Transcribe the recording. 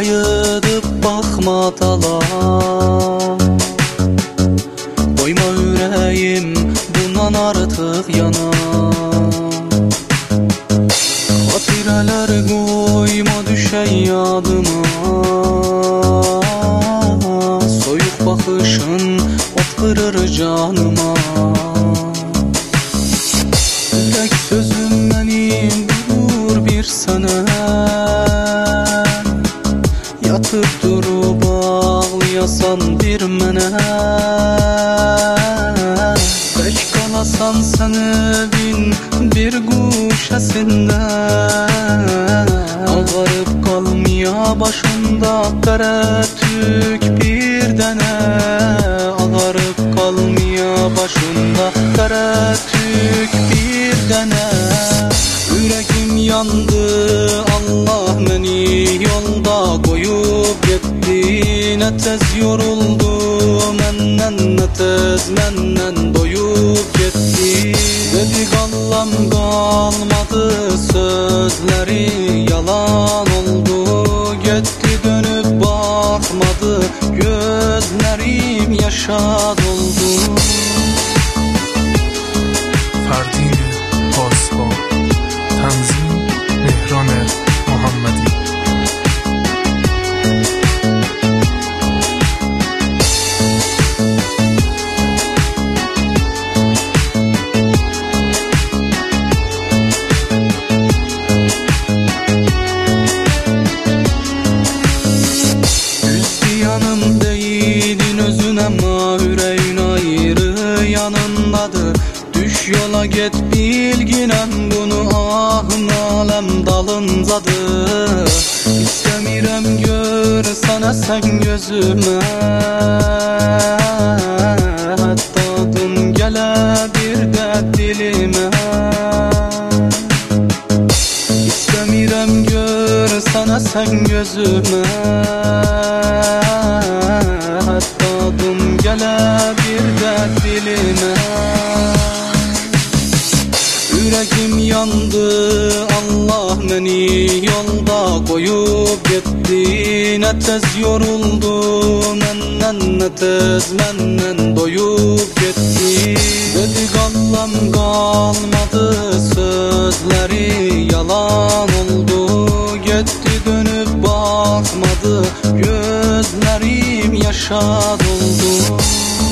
Kayıdıp bakma dala, koyma yüreğim bundan artık yana. Hatireler koyma düşey yadıma, soyuk bakışın ot kırır canıma. Yürek sözüm benim durur bir sene, yatıp durup ağlayasan bir mene. Tek kalasan sen evin bir guşesinde, ağarıp kalmaya başında kara tük bir dene. Ağarıp kalmaya başında kara tük bir dene. Yüreğim yandı, Allah beni yolda koyup gitti. Ne tez yoruldu menden, ne tez menden doyup gitti. Dedik Allah'ım kalmadı, sözleri yalan oldu. Gitti dönüp bakmadı, gözlerim yaşa doldu. Ferdine Paspa, Tanzim Mehran Muhammadi. Yanım değildin özün ama yüreğin ayrı yanındadır. Düş yola git bilginem bunu, ahın alem dalındadır. İstemirem görsene sen gözüme, hatta dün gele bir de dilime. İstemirem görsene sen gözüme, hatta dün gele bir de dilime. Yüreğim yandı, Allah beni yolda koyup gitti. Ne tez yoruldu menden, ne tez menden doyup gitti. Dedik Allah'ım kalmadı, sözleri yalan oldu. Gitti dönüp bakmadı, gözlerim yaşa doldu.